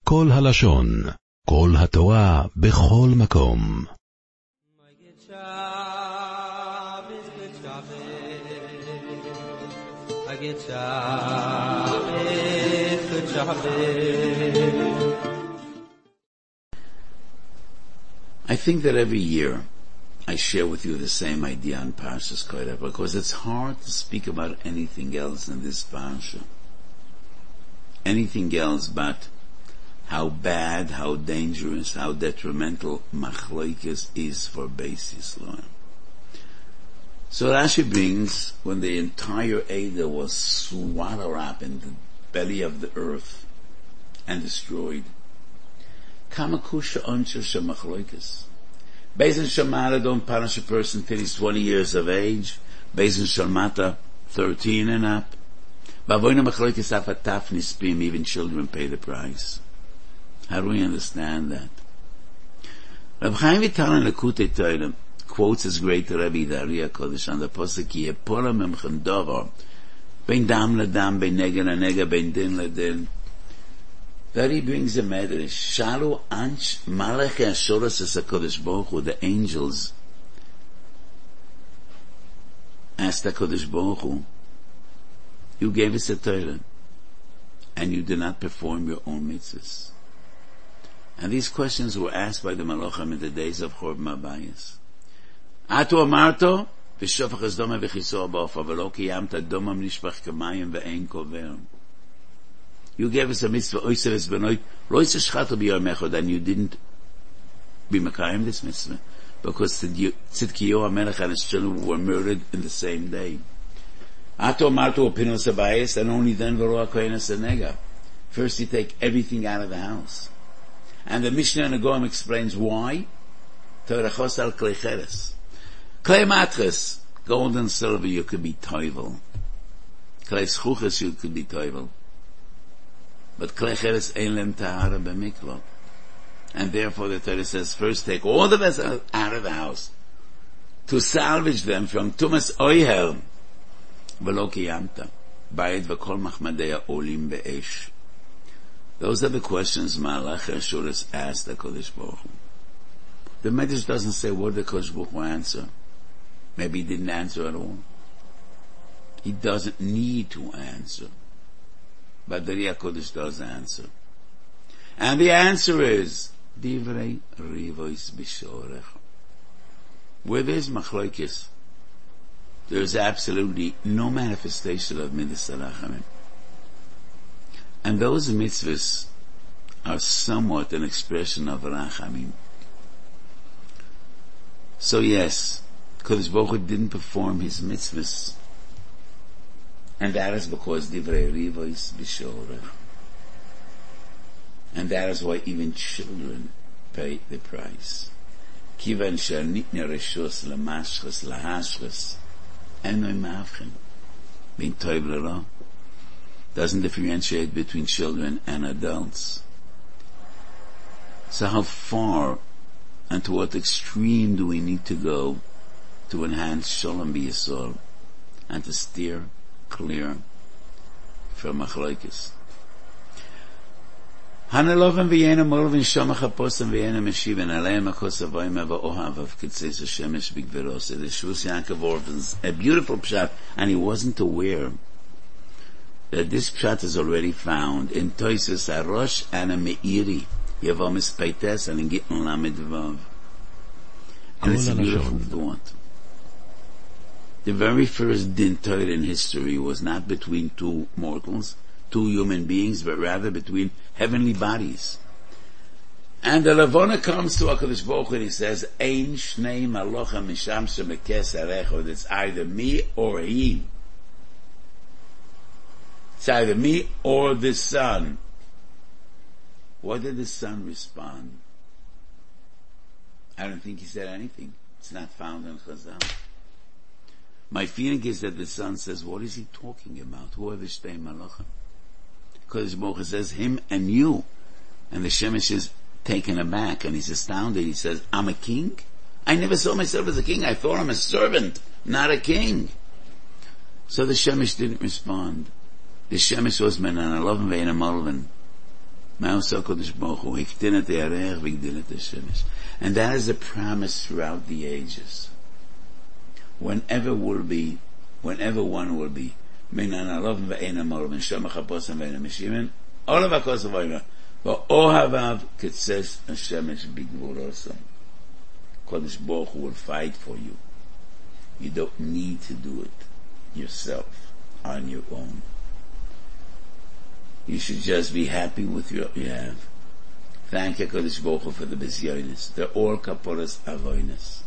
כל הלשון, כל התורה, בכל מקום. I think that every year I share with you the same idea on Parshas Korach because it's hard to speak about anything else in this Parsha. Anything else but how bad, how dangerous, how detrimental Machlokes is for Beis Yisrael. So Rashi brings, when the entire Eidah was swallowed up in the belly of the earth and destroyed, Kamakusha Onsha Shemachlokes. Beis Shamata don't punish a person till he's 20 years of age. Beis Shamata 13 and up. Bavoina Machlokes Afataf Nispim, even children pay the price. How do we understand that? Reb Chaim Vital in Likutei Torah quotes his great Rebbe Dari HaKodesh on the Pasuk Yepora Memchem Dovar Ben Dam Ladam Ben Nega Nega Ben Din Ladin. There he brings a medrash. Shalu Ansh Malach Ashoras as HaKodesh Baruch Hu, the angels asked HaKodesh Baruch Hu, you gave us a Torah and you did not perform your own mitzvahs. And these questions were asked by the Malachim in the days of Chorban Abayis. Atu amarto v'shofach es doma v'chisor ba'ofa v'lo kiyamta domam nishpach kamayim ve'ein kover. You gave us a mitzvah oiser es benoit lo yisra shchatu b'yor mechod, and you didn't be mekayim this mitzvah because Tzidkiyahu HaMelech and his children were murdered in the same day. Atu amarto upinos abayis, and only then v'ro ha'kohen ha'senega. First you take everything out of the house. And the Mishnah and the Goim explains why. Terachos al klei cheres. Klei matres, gold and silver, you could be toivel. Klei schuches, you could be toivel. But klei cheres ein lem tahara b'mikvah. And therefore the Torah says, first take all the vessels out of the house to salvage them from tumas oiher v'lo kiyamta bayit v'kol machmadei olim be'esh. Those are the questions Malach Ashuras asked the Kodesh Baruch Hu. The Medrash doesn't say what the Kodesh Baruch Hu answer. Maybe he didn't answer at all. He doesn't need to answer. But the Riyah Kodesh does answer. And the answer is, Divrei Rivois B'Shorech. Where there's Machlokes, there's absolutely no manifestation of Midas HaRachamim. And those mitzvahs are somewhat an expression of Rachamim. So yes, Kodesh Baruch Hu didn't perform his mitzvahs. And that is because Divrei Rivois B'Shorech. And that is why even children pay the price. Kivan she'nitne reshus lemashchus lahashchus enoi ma'avchin bin toiv l'ra. Doesn't differentiate between children and adults. So how far and to what extreme do we need to go to enhance Shalom B'Yisrael and to steer clear from Machlokes? Haneloven v'yena morvin shomach haposim v'yena meshiven aleim akos avoyim v'ohav of Ketzes Hashemesh b'gveros. The Shus Yaakov Orphans, a beautiful pshat, and he wasn't aware that this pshat is already found in Toisus Arosh and a Meiri, Yevomis Peites, and in Gittin Lamed Vav. And it's a beautiful thought. The very first din Torah in history was not between two mortals, two human beings, but rather between heavenly bodies. And the Levona comes to HaKadosh Baruch Hu and he says, Ein shnei malocha misham shemekes arechod. It's either me or he. It's either me or the son. What did the son respond? I don't think he said anything. It's not found in Chazal. My feeling is that the son says, what is he talking about? Who are the Shtei Malachim? Because Baruch Hu says, him and you. And the Shemesh is taken aback and he's astounded. He says, I'm a king? I never saw myself as a king. I thought I'm a servant, not a king. So the Shemesh didn't respond. The Shemesh was Menan Aloven Ve'ena Molven. Ma'osa HaKadosh Baruch Hu, Hiktin et Yarech v'Higdil et Hashemesh. And that is a promise throughout the ages. Whenever one will be, Minan Alov v'Ein Amor, Min Shom HaChapos v'Ein HaMeshimen, Olav HaKos v'Oyma, v'Ohavav Ketzes Hashemesh B'Gvurosam. Kadosh Baruch Hu will fight for you. You don't need to do it yourself, on your own. You should just be happy with what you have. Thank you, Kadosh Baruch Hu, for the Bezyonis. They're all Kaporas Avoinas.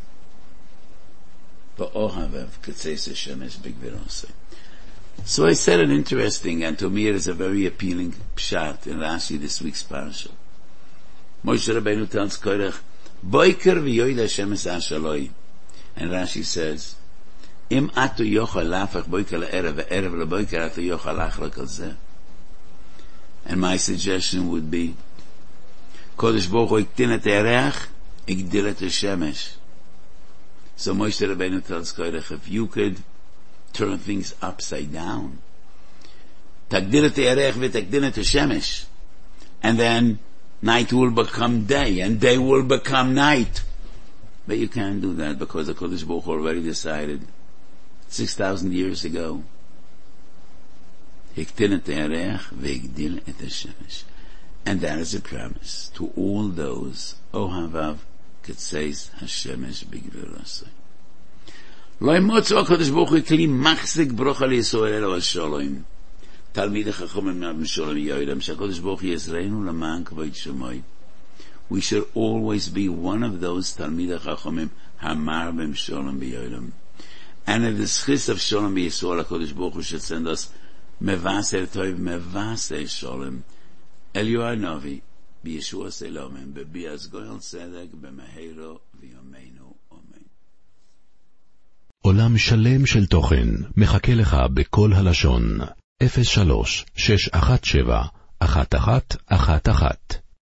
So I said an interesting, and to me it is a very appealing pshat in Rashi this week's parasha. Moshe Rabbeinu tells Korach, Boiker v'yoyed Hashem es ashaloi. And Rashi says, Im atu yochal lafach boiker la'erev v'erev l'boiker atu yochal lachrak al zeh. And my suggestion would be, Kodesh Baruch Hu iktin et erech, ikdil et hashemesh. So Moshe Rabbeinu tells Korach, if you could turn things upside down, tagdil et erech v'tagdil et hashemesh, and then night will become day, and day will become night. But you can't do that, because the Kodesh Baruch Hu already decided 6,000 years ago, Hiktin et Yarech v'Higdil et Hashemesh. And that is a promise to all those Ohavav Ketzeis Hashemesh B'Gvurosai. Lo imotzu HaKadosh Baruch Hu kli machzik brocha liYisrael elo shalom. Talmidei Chachamim B'Shalom Yoidam. ShaKadosh Baruch Hu Yisraelu L'man Kavod Shemoi. We should always be one of those Talmidei Chachamim Hamar B'Shalom Yoidam. And if the schis of Shalom B'Yisrael, HaKadosh Baruch Hu should send us Mevaser Tov, Mevaser Shalom, Eliyahu Novi, B'Yeshua Selomim, B'Bias Goyal Tzedek, B'Meheiro V'Yomeinu. Amen. עולם שלם של תוכן מחכה לך בכל הלשון. 03-617-1111